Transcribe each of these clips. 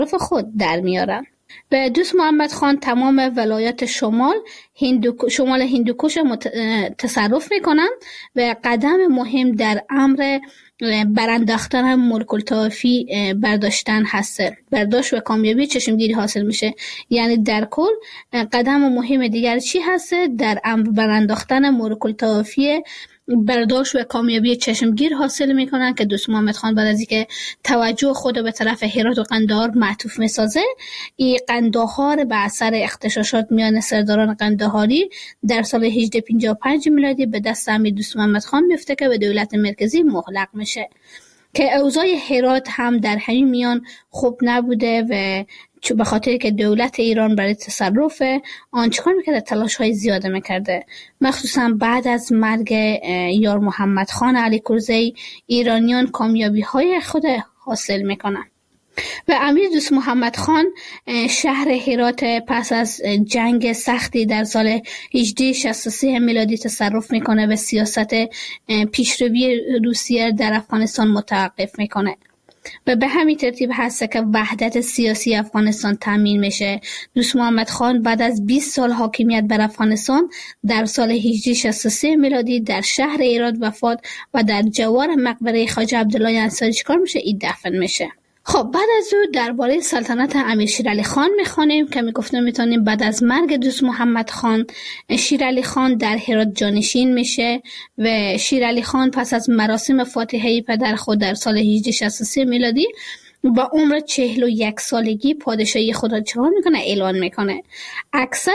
خود در میارن. و دوست محمد خان تمام ولایات شمال هندوکش تصرف میکنن و قدم مهم در امر برانداختن ملک الطوایفی برداشتن هسته. برداشت و کامیابی چشمگیری حاصل میشه. یعنی در کل قدم مهم دیگر چی هسته؟ در امر برانداختن ملک الطوایفی برداشت و کامیابی چشمگیر حاصل میکنن که دوست محمد خان بعد از اینکه توجه خود به طرف هرات و قندهار معطوف میسازه، این قندهار به اثر اغتشاشات میان سرداران قندهاری در سال 1855 میلادی به دست امیر دوست محمد خان میفته که به دولت مرکزی مغلق میشه که اوضاع هرات هم در همین میان خوب نبوده و به خاطر که دولت ایران برای تصرف آن چکار میکرده؟ تلاش های زیاده میکرده. مخصوصا بعد از مرگ یار محمد خان علی کرزی ایرانیان کامیابی های خود حاصل میکنن و امیر دوست محمد خان شهر هرات پس از جنگ سختی در سال 1863 میلادی تصرف میکنه و سیاست پیشروی روسیه در افغانستان متوقف میکنه و به همین ترتیب هست که وحدت سیاسی افغانستان تامین میشه. دوست محمد خان بعد از 20 سال حاکمیت بر افغانستان در سال 1863 میلادی در شهر هرات وفات و در جوار مقبره خواجه عبدالله انصاری چیکار میشه؟ این دفن میشه. خب بعد از او درباره سلطنت امیر شیرعلی خان میخوانیم که میگفتیم میتونیم بعد از مرگ دوست محمد خان شیرعلی خان در هرات جانشین میشه و شیرعلی خان پس از مراسم فاتحه پدر خود در سال 1863 میلادی با عمر 41 سالگی پادشاهی خود را چکار میکنه؟ اعلان میکنه. اکثر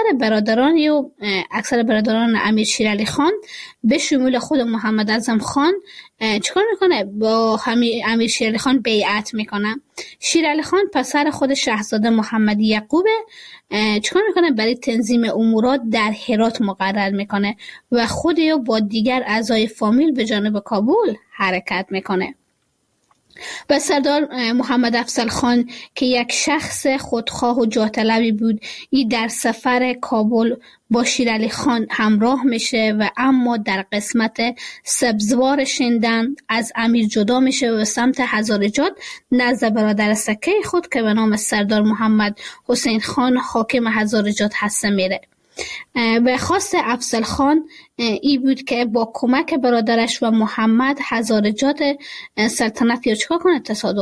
برادران امیر شیرعلی خان به شمول خود محمد اعظم خان چکار میکنه؟ با امیر شیرعلی خان بیعت میکنه. شیرعلی خان پسر خود شاهزاده محمد یعقوب چکار میکنه؟ برای تنظیم امورات در هرات مقرر میکنه و خود یا با دیگر اعضای فامیل به جانب کابل حرکت میکنه. و سردار محمد افضل خان که یک شخص خودخواه و جاه طلبی بود، این در سفر کابل با شیرعلی خان همراه میشه و اما در قسمت سبزوار شندن از امیر جدا میشه و سمت هزارجات نزد برادر سکه خود که به نام سردار محمد حسین خان حاکم هزارجات هسته میره. به خواست افضل خان ای بود که با کمک برادرش و محمد هزارجات سلطنت یا چکار کنه؟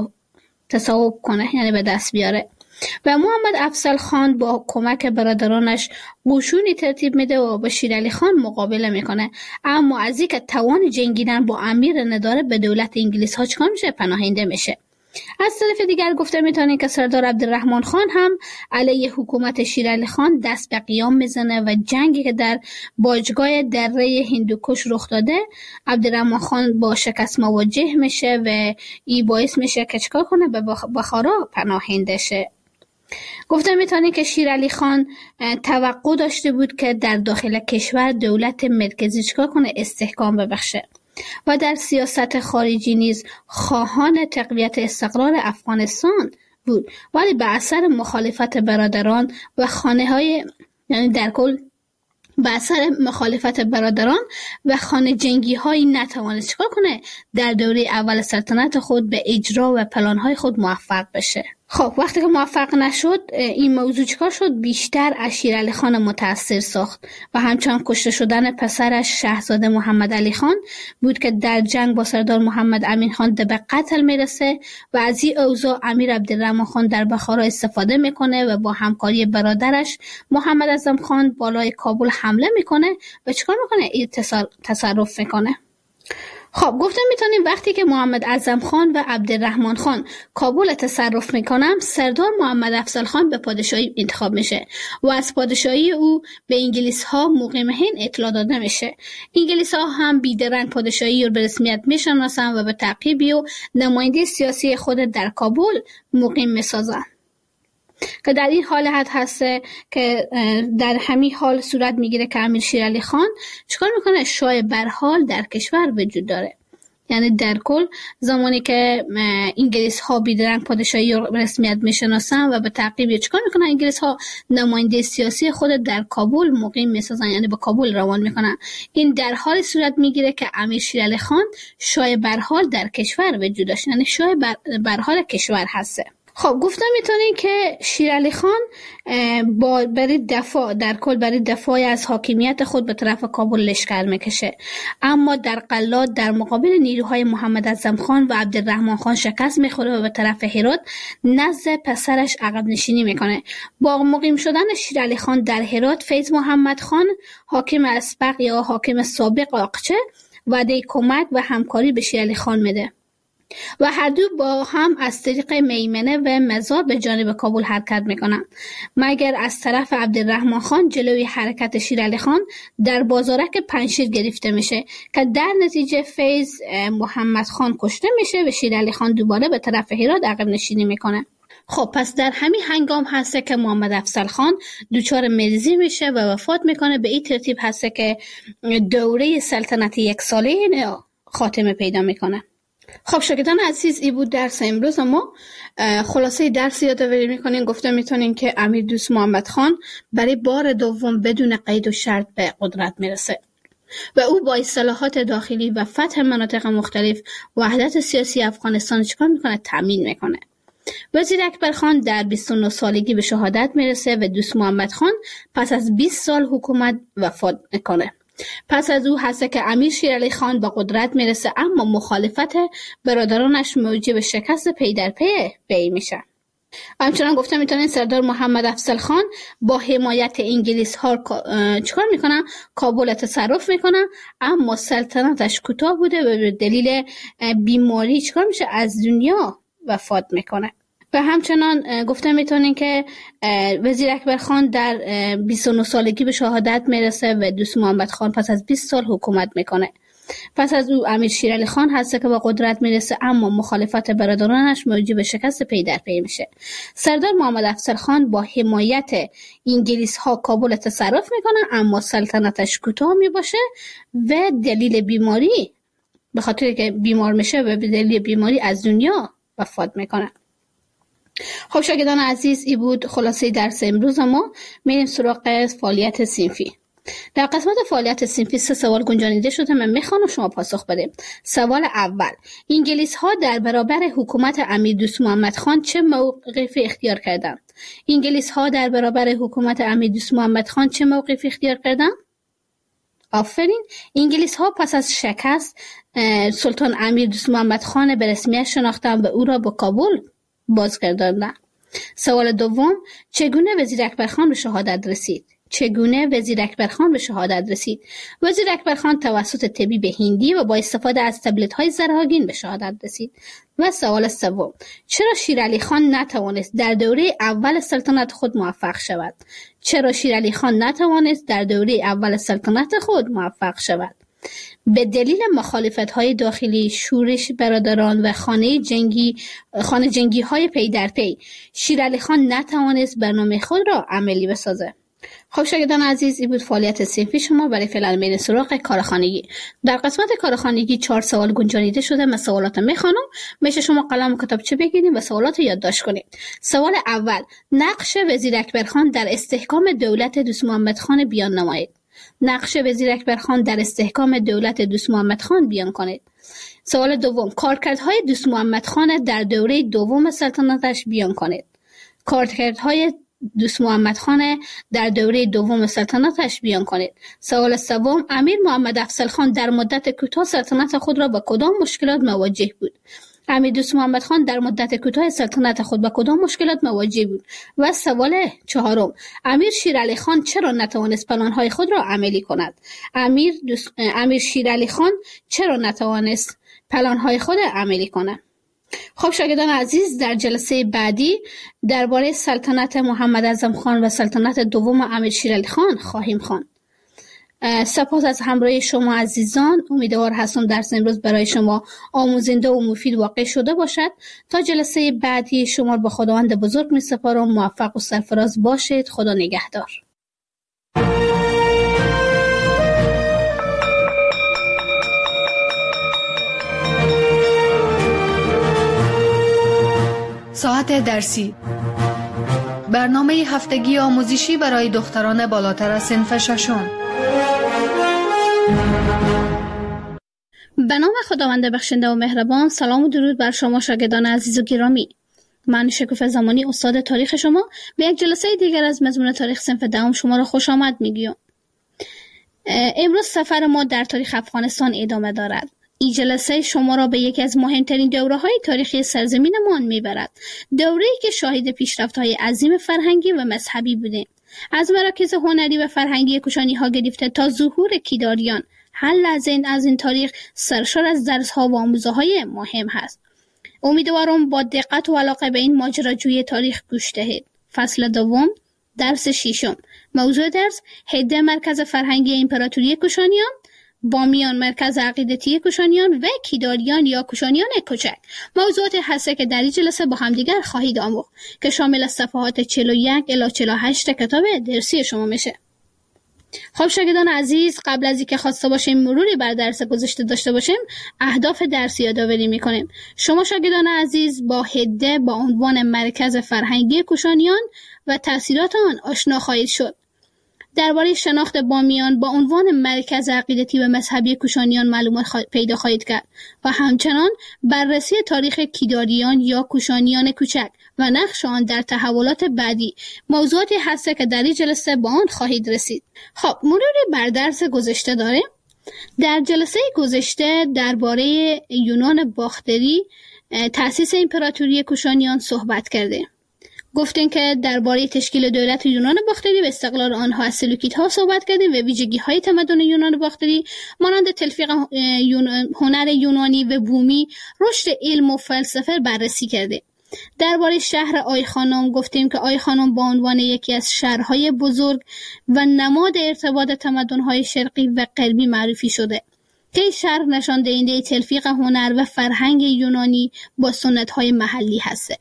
تصاحب کنه، یعنی به دست بیاره. و محمد افضل خان با کمک برادرانش قشونی ترتیب میده و با شیرعلی خان مقابله میکنه، اما از اینکه توان جنگیدن با امیر نداره به دولت انگلیس ها چکار میشه؟ پناهنده میشه. از طرف دیگر گفته میتونیم که سردار عبدالرحمن خان هم علیه حکومت شیرعلی خان دست به قیام میزنه و جنگی که در باجگاه دره هندوکش رخ داده عبدالرحمن خان با شکست مواجه میشه و این باعث میشه که چکار کنه؟ به بخارا پناهنده شه. گفته میتونیم که شیرعلی خان توقع داشته بود که در داخل کشور دولت مرکزی چکار کنه؟ استحکام ببخشه و در سیاست خارجی نیز خواهان تقویت استقرار افغانستان بود، ولی به اثر مخالفت برادران و یعنی در کل به اثر مخالفت برادران و خانه جنگی هایی نتوانست چکار کنه؟ در دوره اول سلطنت خود به اجرا و پلان های خود موفق بشه. خب وقتی که موفق نشد، این موضوع چکار شد؟ بیشتر از شیرعلی خان متأثر ساخت و همچنان کشته شدن پسرش شاهزاده محمد علی خان بود که در جنگ با سردار محمد امین خان به قتل میرسه و از این اوضاع امیر عبدالرحمن خان در بخارا استفاده میکنه و با همکاری برادرش محمد اعظم خان بالای کابل حمله میکنه و چکار میکنه؟ این تصرف میکنه. خب گفتم میتونیم وقتی که محمد اعظم خان و عبدالرحمن خان کابل تصرف میکنن، سردار محمد افضل خان به پادشاهی انتخاب میشه و از پادشاهی او به انگلیس ها مقیم هند اطلاع داده میشه. انگلیس ها هم بیدرنگ پادشاهی رو به رسمیت میشناسن و به تعقیبی و نماینده سیاسی خود در کابل مقیم میسازن که در این حالت هسته که در همین حال صورت میگیره که امیر شیرعلی خان چیکار میکنه؟ شاه برحال در کشور وجود داره. یعنی در کل زمانی که انگلیس ها بیدرنگ پادشاهی رو رسمیت میشناسن و به تعقیب چیکار میکنن؟ انگلیس ها نماینده سیاسی خود در کابل مقیم میسازن، یعنی به کابل روان میکنن. این در حال صورت میگیره که امیر شیرعلی خان شاه برحال در کشور وجود داشت، یعنی شاه برحال کشور هسته. خب گفتم میتونین که شیرعلی خان برای دفاع از حاکمیت خود به طرف کابل لشکر میکشه، اما در قلات در مقابل نیروهای محمد اعظم خان و عبدالرحمن خان شکست میخوره و به طرف هرات نزد پسرش عقب نشینی میکنه. با مقیم شدن شیرعلی خان در هرات، فیض محمد خان حاکم اسبق یا حاکم سابق آقچه وعده کمک و همکاری به شیرعلی خان میده و هر دو با هم از طریق میمنه و مزار به جانب کابل حرکت میکنن، مگر از طرف عبدالرحمن خان جلوی حرکت شیرعلی خان در بازارک پنجشیر گرفته میشه که در نتیجه فیض محمد خان کشته میشه و شیرعلی خان دوباره به طرف هرات عقب نشینی میکنه. خب پس در همین هنگام هسته که محمد افضل خان دچار مریضی میشه و وفات میکنه. به این ترتیب هسته که دوره سلطنت یک ساله خاتمه پیدا میکنه. خب شاگردان عزیز، این بود درس امروز. ما خلاصه درس یادآوری میکنیم. گفته میتونیم که امیر دوست محمد خان برای بار دوم بدون قید و شرط به قدرت میرسه و او با اصلاحات داخلی و فتح مناطق مختلف وحدت سیاسی افغانستان چیکار میکنه؟ تامین میکنه. وزیر اکبر خان در 29 سالگی به شهادت میرسه و دوست محمد خان پس از 20 سال حکومت وفات میکنه. پس از او هست که امیر شیرعلی خان به قدرت میرسه، اما مخالفت برادرانش موجب شکست پی در پی میشه. همچنان گفته میتونین سردار محمد افضل خان با حمایت انگلیس ها چیکار میکنن؟ کابل تصرف میکنن، اما سلطنتش کوتاه بوده و به دلیل بیماری چیکار میشه؟ از دنیا وفات میکنه. و همچنان گفته میتونین که وزیر اکبر خان در 29 سالگی به شهادت میرسه و دوست محمد خان پس از 20 سال حکومت میکنه. پس از او امیر شیرعلی خان هست که به قدرت میرسه، اما مخالفت برادرانش موجب شکست پی در پی میشه. سردار محمد افضل خان با حمایت انگلیس ها کابل تصرف میکنه، اما سلطنتش کوتاه میباشه و دلیل بیماری، به خاطر که بیمار میشه و به دلیل بیماری از دنیا وفات میکنه. خب شاگردان عزیز، این بود خلاصه درس امروز ما. میریم سراغ فعالیت صنفی. در قسمت فعالیت صنفی 3 سوال گنجانیده شده، من میخوام شما پاسخ بدیم. سوال اول: انگلیس ها در برابر حکومت امیر دوست محمد خان چه موقفی اختیار کردند؟ انگلیس ها در برابر حکومت امیر دوست محمد خان چه موقفی اختیار کردند؟ آفرین. انگلیس ها پس از شکست سلطان امیر دوست محمد خان به رسمیت شناختند و او را به کابل بازگرداندند. سوال دوم: چگونه وزیر اکبر خان به شهادت رسید؟ وزیر اکبر خان توسط طبیب هندی و با استفاده از تبلت‌های زرهاگین به شهادت رسید. و سوال سوم: چرا شیرعلی خان نتوانست در دوره اول سلطنت خود موفق شود؟ به دلیل مخالفت‌های داخلی، شورش برادران و خانه جنگی های پی در پی، شیرعلی خان نتوانست برنامه خود را عملی بسازه. خب شاگردان عزیز، این بود فعالیت صنفی شما. برای فعلا میریم سراغ کارخانگی. در قسمت کارخانگی 4 سوال گنجانیده شده. من سوالات میخوانم، میشه شما قلم و کتابچه بگیرید و سوالات یادداشت کنید. سوال اول: نقش وزیر اکبر خان در استحکام دولت دوست محمد خان بیان نمایید. بیان کنید. سوال دوم: کارکردهای دوست محمد خان در دوره دوم سلطنتش بیان کنید. سوال سوم: امیر محمد افضل خان در مدت کوتاه سلطنت خود را با کدام مشکلات مواجه بود؟ و سوال چهارم: امیر شیرعلی خان چرا نتوانست پلان‌های خود را عملی کند؟ خب شاگردان عزیز، در جلسه بعدی درباره سلطنت محمد اعظم خان و سلطنت دوم امیر شیرعلی خان خواهیم خواند. سپاس از همراهی شما عزیزان. امیدوار هستم درس امروز برای شما آموزنده و مفید واقع شده باشد. تا جلسه بعدی شما به خداوند بزرگ می سپارم. موفق و سرفراز باشید. خدا نگهدار. ساعت درسی، برنامه هفتگی آموزشی برای دختران بالاتر از صنف ششم. به نام خداوند بخشنده و مهربان. سلام و درود بر شما شاگردان عزیز و گرامی. من شکوفه زمانی استاد تاریخ شما به یک جلسه دیگر از مضمون تاریخ صنف دهم شما را خوش آمد میگویم. امروز سفر ما در تاریخ افغانستان ادامه دارد. این جلسه شما را به یکی از مهمترین دوره‌های تاریخی سرزمینمان میبرد. دوره‌ای که شاهد پیشرفت‌های عظیم فرهنگی و مذهبی بودیم. از مراکز هنری و فرهنگی کوشانی‌ها گرفته تا ظهور کیداریان، هر لحظه از این تاریخ سرشار از درس‌ها و آموزه‌های مهم هست. امیدوارم با دقت و علاقه به این ماجراجوی تاریخ گوش دهید. فصل دوم، درس ششم. موضوع درس: هده مرکز فرهنگی امپراتوری کوشانیان، بامیان مرکز عقیدتی کوشانیان و کیداریان یا کوشانیان کوچک. موضوعات هسته که در این جلسه با همدیگر خواهید آموخت که شامل صفحات 41 الی 48 کتاب درسی شما میشه. خب شاگردان عزیز، قبل از اینکه خواسته باشیم مروری بر درس گذشته داشته باشیم، اهداف درسی یادآوری میکنیم. شما شاگردان عزیز با هده با عنوان مرکز فرهنگی کوشانیان و تأثیرات آن آشنا خواهید شد. درباره شناخت بامیان با عنوان مرکز عقیدتی و مذهبی کوشانیان معلومات پیدا خواهید کرد و همچنان بررسی تاریخ کیداریان یا کوشانیان کوچک و نقش آن در تحولات بعدی موضوعاتی هست که در این جلسه با آن خواهید رسید. خب مروری بر درس گذشته داریم. در جلسه گذشته درباره یونان باختری، تأسیس امپراتوری کوشانیان صحبت کردیم. گفتیم که درباره تشکیل دولت یونان باختری و استقلال آنها از سلوکیدها صحبت کردیم و ویژگی‌های تمدن یونان باختری مانند تلفیق هنر یونانی و بومی، رشد علم و فلسفه بررسی کردیم. درباره شهر آیخانوم گفتیم که آیخانوم با عنوان یکی از شهرهای بزرگ و نماد ارتباط تمدن‌های شرقی و غربی معرفی شده که این شهر نشان دهنده تلفیق هنر و فرهنگ یونانی با سنت‌های محلی هست.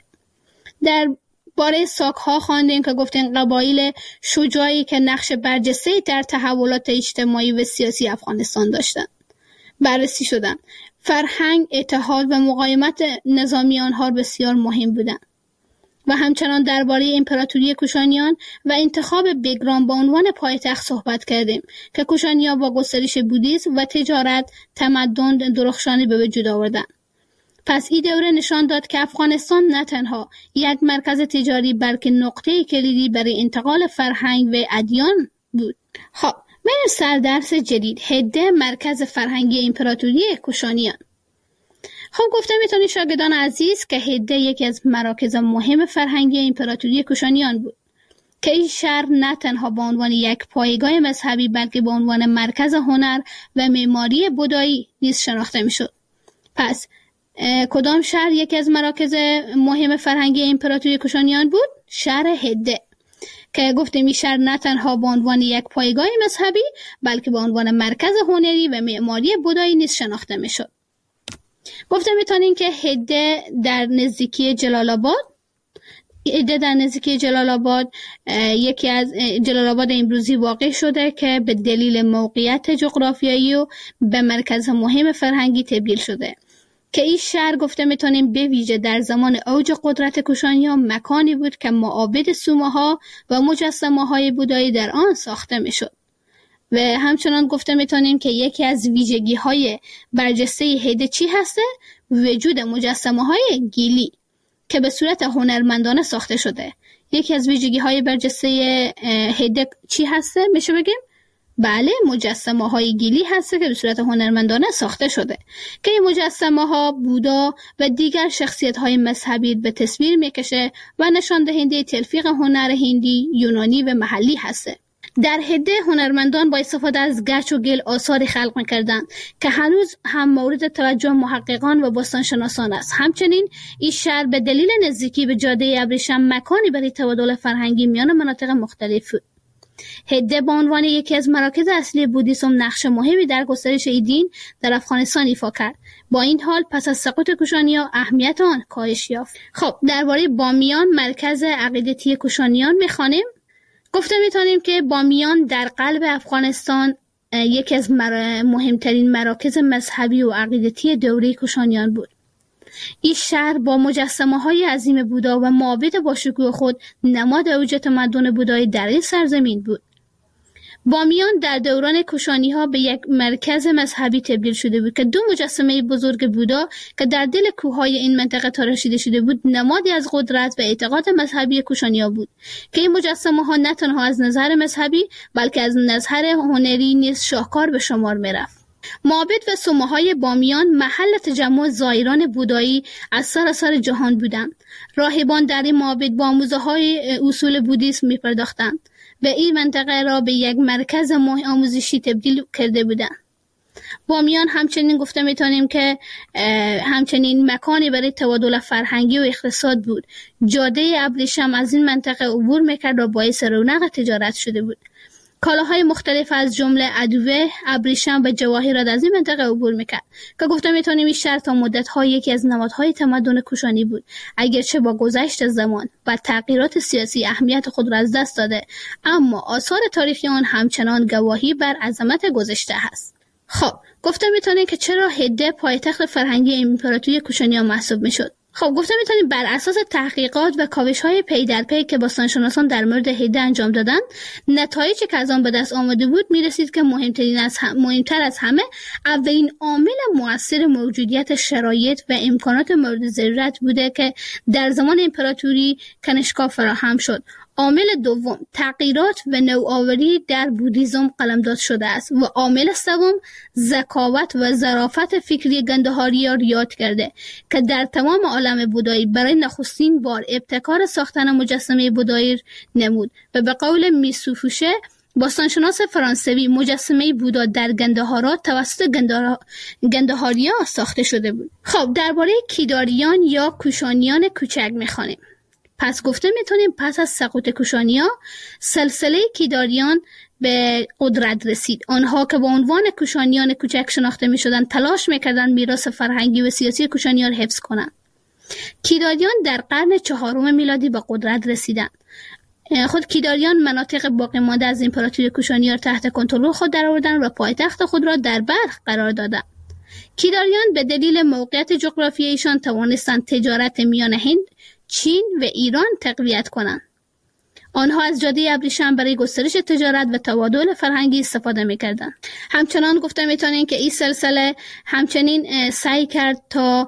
باره ساک‌ها خواندیم که گفتیم قبایل شجاعی که نقش برجسته‌ای در تحولات اجتماعی و سیاسی افغانستان داشتند بررسی شدند. فرهنگ، اتحاد و مقاومت نظامی آنها بسیار مهم بودند. و همچنان درباره امپراتوری کوشانیان و انتخاب بگرام به عنوان پایتخت صحبت کردیم که کوشانیان با گسترش بودیسم و تجارت تمدن درخشانی به وجود آوردند. پس این دوره نشان داد که افغانستان نه تنها یک مرکز تجاری بلکه نقطه کلیدی برای انتقال فرهنگ و ادیان بود. خب بریم سر درس جدید، هده مرکز فرهنگی امپراتوری کوشانیان. خب گفتم میتونید شاگردان عزیز که هده یکی از مراکز مهم فرهنگی امپراتوری کوشانیان بود که این شهر نه تنها به عنوان یک پایگاه مذهبی بلکه به عنوان مرکز هنر و معماری بودایی نیز شناخته میشد. پس کدام شهر یکی از مراکز مهم فرهنگی امپراتوری کوشانیان بود؟ شهر هده که گفتیم این شهر نه تنها به عنوان یک پایگاه مذهبی بلکه به عنوان مرکز هنری و معماری بودایی نیز شناخته میشد. گفتم میتونین که هده در نزدیکی جلال آباد یکی از جلال آباد امروزی واقع شده که به دلیل موقعیت جغرافیایی و به مرکز مهم فرهنگی تبدیل شده که این شهر گفته میتونیم به ویژه در زمان اوج قدرت کوشانیان مکانی بود که معابد سومه‌ها و مجسمه‌های بودایی در آن ساخته میشد. و همچنان گفته میتونیم که یکی از ویژگی‌های برجسته هده چی هسته؟ وجود مجسمه‌های گیلی که به صورت هنرمندانه ساخته شده. یکی از ویژگی‌های برجسته هده چی هسته؟ میشه بگیم؟ بله، مجسمه‌های گیلی هسته که به صورت هنرمندانه ساخته شده که این مجسمه‌ها بودا و دیگر شخصیت‌های مذهبی به تصویر میکشه و نشان دهنده تلفیق هنر هندی، یونانی و محلی هسته. در هده هنرمندان با استفاده از گچ و گل آثاری خلق می‌کردند که هنوز هم مورد توجه محققان و باستانشناسان است. همچنین این شهر به دلیل نزدیکی به جاده ابریشم مکانی برای تبادل فرهنگی میان مناطق مختلف بود. هده به عنوان یکی از مراکز اصلی بودیسم نقش مهمی در گسترش این دین در افغانستان ایفا کرد. با این حال پس از سقوط کوشانیان اهمیت آن کاهش یافت. خب درباره بامیان مرکز عقیدتی کوشانیان می‌خوانیم. گفته میتونیم که بامیان در قلب افغانستان یکی از مهمترین مراکز مذهبی و عقیدتی دوره کوشانیان بود. این شهر با مجسمه‌های عظیم بودا و معابد با شکوه خود نماد اوج تمدن بودایی در این سرزمین بود. بامیان در دوران کوشانی‌ها به یک مرکز مذهبی تبدیل شده بود که 2 مجسمه بزرگ بودا که در دل کوههای این منطقه تراشیده شده بود نمادی از قدرت و اعتقاد مذهبی کوشانی‌ها بود که این مجسمه‌ها نه تنها از نظر مذهبی بلکه از نظر هنری نیز شاهکار به شمار می‌رفت. معابد و صومعه‌های بامیان محل تجمع زائران بودایی از سراسر جهان بودند. راهبان در این معابد با آموزه‌های اصول بودیسم می‌پرداختند و این منطقه را به یک مرکز آموزشی تبدیل کرده بودند. بامیان همچنین گفته میتونیم که همچنین مکانی برای تبادل فرهنگی و اقتصاد بود. جاده ابریشم از این منطقه عبور میکرد و باعث رونق تجارت شده بود. کالاهای مختلف از جمله ادویه، ابریشم و جواهرات از این منطقه عبور میکرد که گفته میتونیم این شهر تا مدت‌ها یکی از نمادهای تمدن کوشانی بود. اگرچه با گذشت زمان و تغییرات سیاسی اهمیت خود را از دست داده، اما آثار تاریخی آن همچنان گواهی بر عظمت گذشته است. خب گفته میتونیم که چرا هده پایتخت فرهنگی امپراتوری کوشانیان محسوب میشد. خب گفته میتونیم بر اساس تحقیقات و کاوش‌های پی در پی که باستانشناسان در مورد هده انجام دادند، نتایجی که از آن به دست آمده بود میرسید که مهمتر از همه اولین عامل مؤثر موجودیت شرایط و امکانات مورد ضرورت بوده که در زمان امپراتوری کنشگاه فراهم شد. عامل دوم تغییرات و نوآوری در بودیزم قلمداد شده است و عامل سوم ذکاوت و ظرافت فکری گندهاری‌ها یاد کرده که در تمام عالم بودایی برای نخستین بار ابتکار ساختن مجسمه بودایی نمود و به قول میسوفوشه باستانشناس فرانسوی مجسمه بودا در گندهارا توسط گندهاریا ساخته شده بود. خب درباره کیداریان یا کوشانیان کوچک می‌خوانیم. پس گفته میتونیم پس از سقوط کوشانی‌ها سلسله کیداریان به قدرت رسید. آنها که با عنوان کوشانیان کوچک شناخته میشدند تلاش میکردند میراث فرهنگی و سیاسی کوشانیان را حفظ کنند. کیداریان در قرن 4 میلادی به قدرت رسیدند. خود کیداریان مناطق باقی مانده از امپراتوری کوشانیان تحت کنترل خود درآوردند و پایتخت خود را در بلخ قرار دادند. کیداریان به دلیل موقعیت جغرافیاییشان توانستند تجارت میان هند، چین و ایران تقویت کنند. آنها از جاده ابریشم برای گسترش تجارت و تبادل فرهنگی استفاده می‌کردند. همچنان گفته می‌تونیم که این سلسله همچنین سعی کرد تا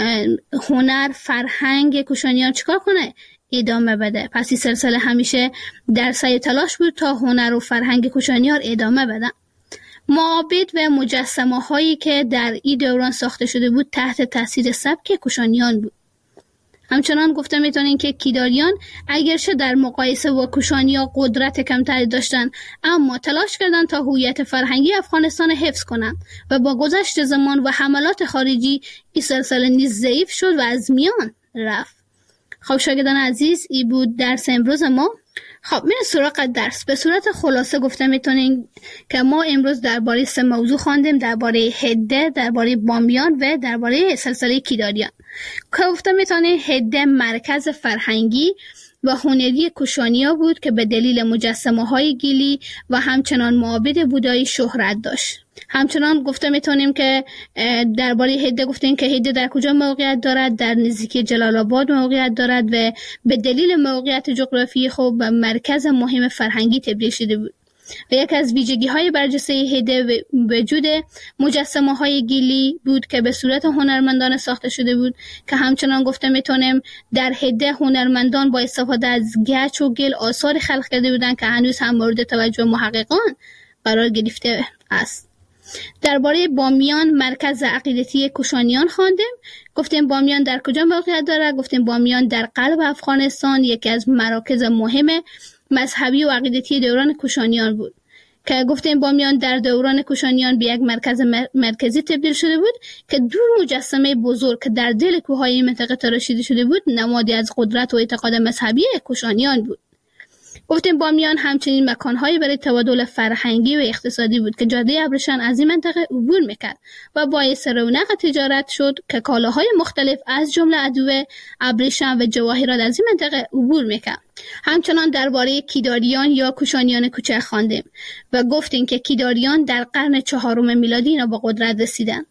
هنر فرهنگ کوشانیان چیکار کنه؟ ادامه بده. پس این سلسله همیشه در سعی تلاش بود تا هنر و فرهنگ کوشانیان ادامه بدن. معابد و مجسمه هایی که در این دوران ساخته شده بود تحت تاثیر سبک کوشانیان بود. همچنان گفته میتونین که کیداریان اگرچه در مقایسه با کوشانیان قدرت کمتری داشتند، اما تلاش کردند تا هویت فرهنگی افغانستان حفظ کنند و با گذشت زمان و حملات خارجی این سلسله نیز ضعیف شد و از میان رفت. خب شاگردان عزیز، این بود درس امروز ما. خب میریم سراغ درس. به صورت خلاصه گفته میتونیم که ما امروز درباره 3 موضوع خواندیم: درباره هده، درباره بامیان و درباره سلسله کیداریان. که گفته میتونیم هده مرکز فرهنگی و هنری کوشانیا بود که به دلیل مجسمه های گیلی و همچنان معابد بودایی شهرت داشت. همچنان گفته میتونیم که درباره هده گفتیم که هده در کجا موقعیت دارد؟ در نزدیکی جلال آباد موقعیت دارد و به دلیل موقعیت جغرافیایی خود به مرکز مهم فرهنگی تبدیل شده بود. و یکی از ویژگی‌های برجسته هده وجود مجسمه‌های گیلی بود که به صورت هنرمندان ساخته شده بود که همچنان گفته میتونیم در هده هنرمندان با استفاده از گچ و گل آثار خلق کرده بودند که هنوز هم مورد توجه محققان قرار گرفته است. درباره بامیان مرکز عقیدتی کوشانیان خواندیم. گفتیم بامیان در کجا موقعیت دارد؟ گفتیم بامیان در قلب افغانستان یکی از مراکز مهم مذهبی و عقیدتی دوران کوشانیان بود که گفتیم بامیان در دوران کوشانیان به یک مرکز مرکزی تبدیل شده بود که 2 مجسمه بزرگ که در دل کوههای این منطقه تراشیده شده بود نمادی از قدرت و اعتقاد مذهبی کوشانیان بود. گفتیم بامیان همچنین مکانهایی برای تبادل فرهنگی و اقتصادی بود که جاده ابریشم از این منطقه عبور میکرد و باعث رونق تجارت شد که کالاهای مختلف از جمله ادویه، ابریشم و جواهرات از این منطقه عبور میکرد. همچنان درباره کیداریان یا کوشانیان کوچک خواندیم و گفتیم که کیداریان در قرن 4 میلادی اینا با قدرت رسیدند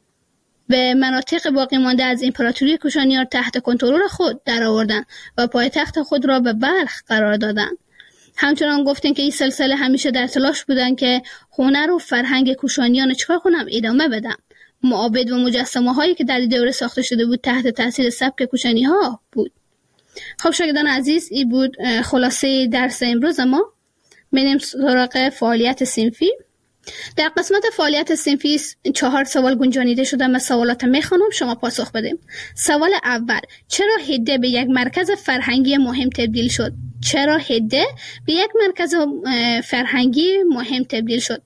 و مناطق باقی مانده از امپراتوری کوشانیان تحت کنترل خود درآوردند و پایتخت خود را به بلخ قرار دادند. همچنان گفتن که این سلسله همیشه در تلاش بودن که هنر و فرهنگ کوشانیان چکار کنم ادامه بدم. معابد و مجسمه هایی که در دوره ساخته شده بود تحت تاثیر سبک کوشانی ها بود. خب شاگردان عزیز، این بود خلاصه درس امروز ما. بریم سراغ فعالیت صنفی. در قسمت فعالیت صنفی 4 سوال گنجانیده شده. من سوالات میخوانم، شما پاسخ بدیم. سوال اول: چرا هده به یک مرکز فرهنگی مهم تبدیل شد؟ چرا هده به یک مرکز فرهنگی مهم تبدیل شد؟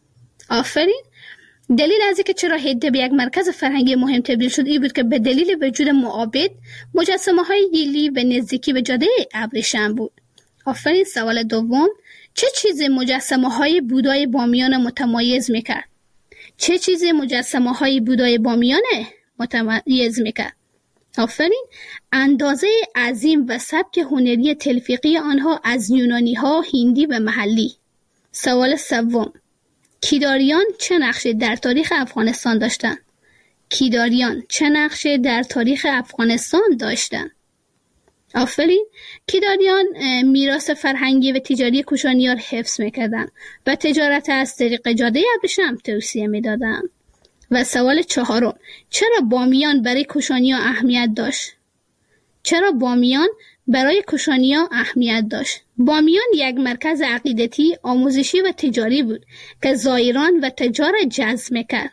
آفرین. دلیل از اینکه چرا هده به یک مرکز فرهنگی مهم تبدیل شد این بود که به دلیل وجود معابد مجسمه های گیلی به نزدیکی به جاده ابریشم بود. آفرین. سوال دوم: چه چیزی مجسمه های بودای بامیان متمایز میکرد؟ چه چیزی مجسمه های بودای بامیان متمایز میکرد؟ آفرین. اندازه عظیم و سبک هنری تلفیقی آنها از یونانی ها، هندی و محلی. سوال سوم: کیداریان چه نقشی در تاریخ افغانستان داشتند؟ کیداریان چه نقشی در تاریخ افغانستان داشتند؟ آفرین. کیداریان میراث فرهنگی و تجاری کوشانیان حفظ میکردند و تجارت از طریق جاده ابریشم توسعه میدادند. و سوال چهارم: چرا بامیان برای کوشانیان اهمیت داشت؟ چرا بامیان برای کوشانیان اهمیت داشت؟ بامیان یک مرکز عقیدتی، آموزشی و تجاری بود که زائران و تجار جذب میکرد.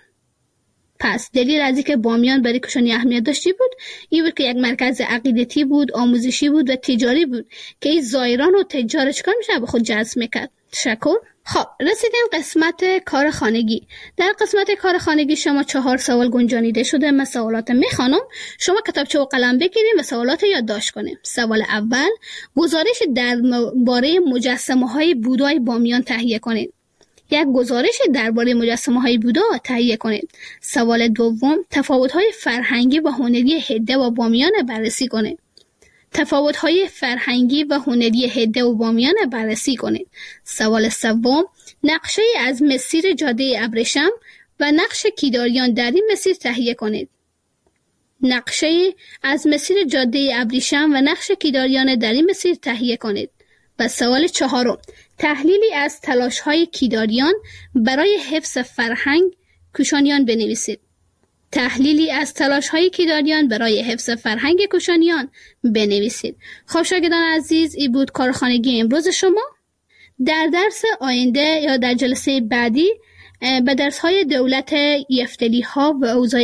پس دلیل از اینکه بامیان برای کوشانی اهمیت داشتی بود این بود که یک مرکز عقیدتی بود، آموزشی بود و تجاری بود که این زائران و تجار چکار میشه به خود جذب میکرد. تشکر. خب رسیدیم قسمت کار خانگی. در قسمت کار خانگی شما 4 سوال گنجانیده شده. من سوالات میخوانم، شما کتابچه و قلم بگیرید و سوالات یادداشت کنید. سوال اول: گزارش درباره مجسمه های بودای بامیان تهیه کنید. یک گزارش درباره مجسمه های بودا تهیه کنید. سوال دوم: تفاوت های فرهنگی و هنری هده و بامیان بررسی کنید. تفاوت های فرهنگی و هنری هده و بامیان بررسی کنید. سوال سوم: نقشه از مسیر جاده ابریشم و نقش کیداریان در این مسیر تهیه کنید. نقشه از مسیر جاده ابریشم و نقش کیداریان در این مسیر تهیه کنید. و سوال چهارم: تحلیلی از تلاش‌های کیداریان برای حفظ فرهنگ کوشانیان بنویسید. تحلیلی از تلاش‌های کیداریان برای حفظ فرهنگ کوشانیان بنویسید. خب شاگردان عزیز، این بود کارخانگی امروز شما. در درس آینده یا در جلسه بعدی به درس‌های دولت یفتلی‌ها و اوضاع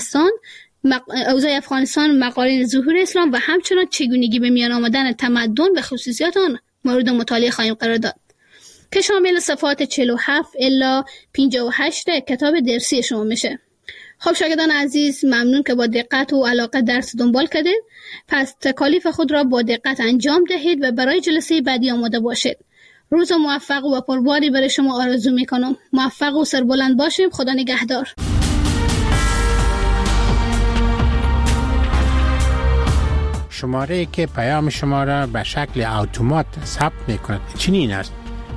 افغانستان، مقارن ظهور اسلام و همچنان چگونگی به میان آمدن تمدن و خصوصیات آن مورد مطالعه خواهیم قرار داد که شامل صفحات 47 الی 58 کتاب درسی شما میشه. خب شاگردان عزیز، ممنون که با دقت و علاقه درس دنبال کردید. پس تکالیف خود را با دقت انجام دهید و برای جلسه بعدی آماده باشید. روز موفق و پرباری برای شما آرزو میکنم. موفق و سربلند باشیم. خدا نگهدار. شماره که پیام شما را به شکل اتومات ثبت میکند چنین است: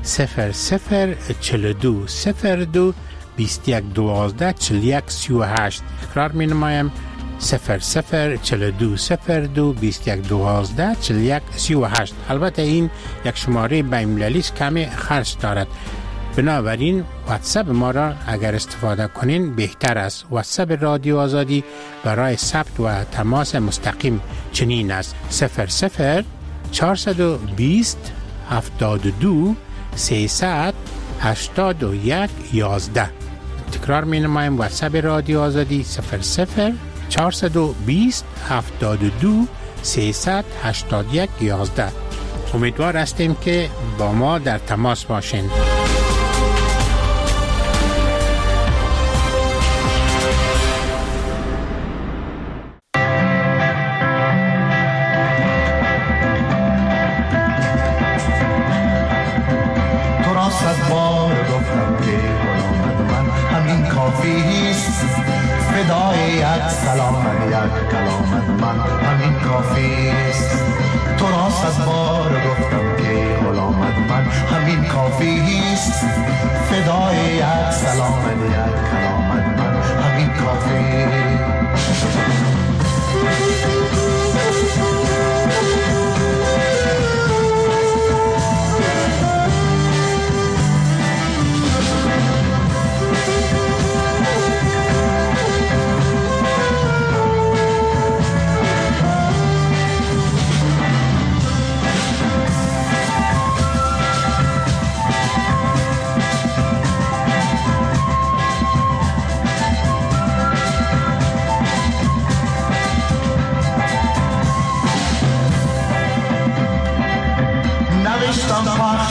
0042 02 21 12 41 38. تکرار می نمایم: 0042 02 21 12 41 38. البته این یک شماره بین‌المللی است، کمی خرج دارد، بنابراین واتساپ ما را اگر استفاده کنین بهتر است. واتساپ رادیو آزادی برای ثبت و تماس مستقیم چنین است: 00 420 72 300 81 11. تکرار می نمایم: واتساپ رادیو آزادی 00 420 72 300 81 11. امیدوار هستیم که با ما در تماس باشین.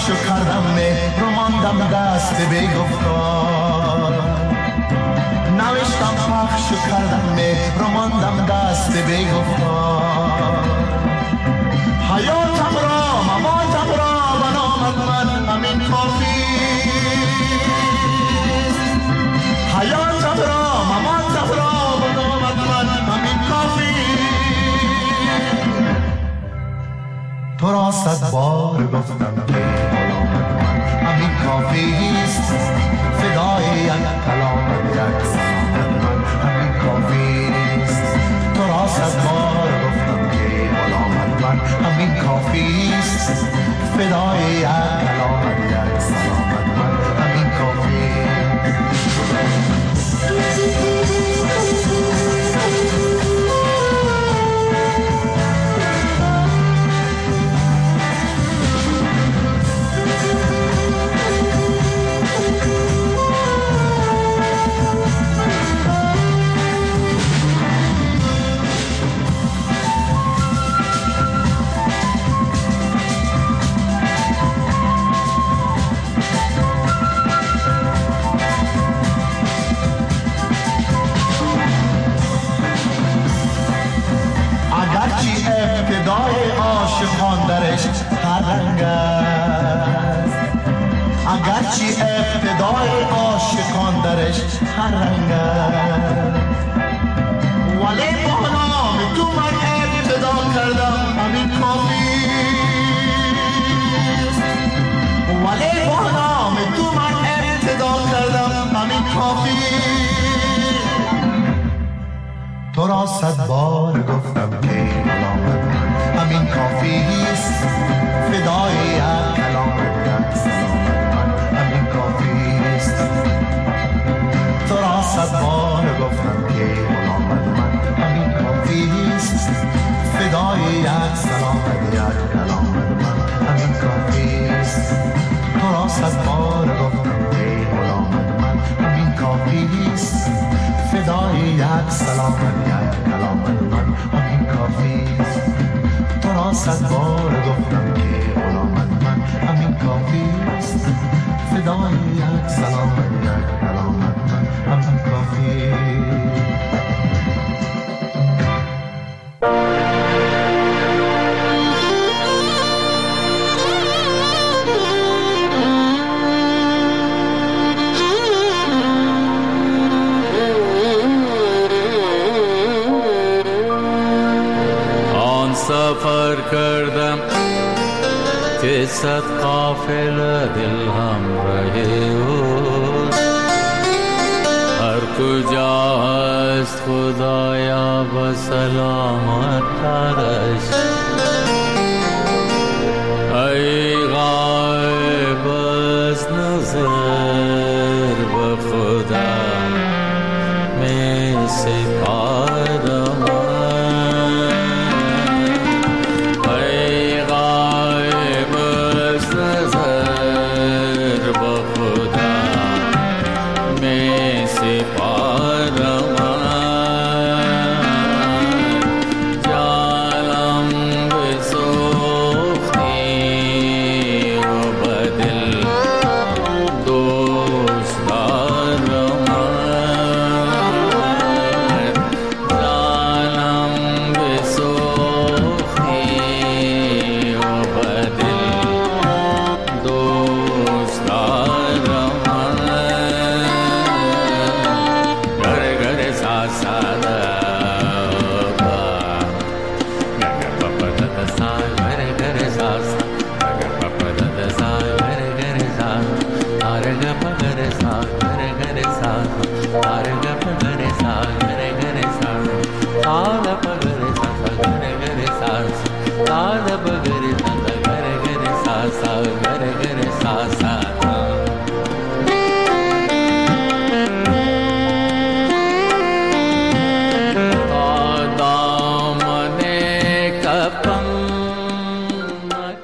پخش کردم مهر و ماندم دست بیگفتار، نوشتم پخش کردم مهر و ماندم دست بیگفتار. حیاتم را مماتم را بنامد من همین کافی، حیاتم را مماتم را بنامد من همین کافی. تو را 100 بار گفتم که غلامت من همین کافیست، فدای یک کلام یک سلامت من همین کافیست. تو را 100 بار گفتم که غلامت من همین کافیست، فدای یک کلام یک سلامت من همین کافیست. ابتدای عاشقان درش هر رنگ است، اگرچه ابتدای عاشقان درش هر رنگ است، ولی با نام تو من ابتدا کردم همین کافیست، ولی با نام تو من ابتدا کردم همین کافیست. تو را 100 بار گفتم که غلامت من همین کافیست، فدای یک کلام یک سلامت من همین کافیست. تو را 100 بار گفتم که غلامت من همین کافیست، فدای یک سلامت یک کلامت من همین کافیست. تو را 100 بار گفتم که غلامت من همین کافیست، فدای یک سلامت یک کلامت من همین کافیست. تو را 100 بار گفتم که غلامت من همین کافیست، فدای یک سلامت یک کلامت من همین کافیست. سفر کردم که 100 قافله دل همراه اوست، هر کجا هست خدایا به سلامت ترش. ای غایب از نظر به خدا می سپارم، Sa